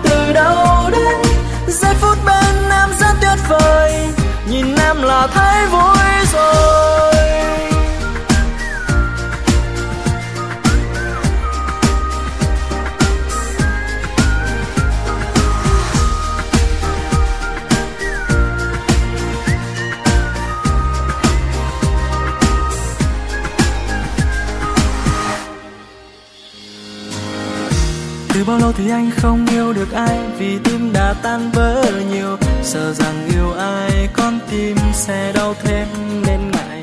từ đâu đến. Giây phút bên em rất tuyệt vời, nhìn em là thấy vui rồi. Từ bao lâu thì anh không yêu được ai, vì tim đã tan vỡ nhiều. Sợ rằng yêu ai con tim sẽ đau thêm nên ngại.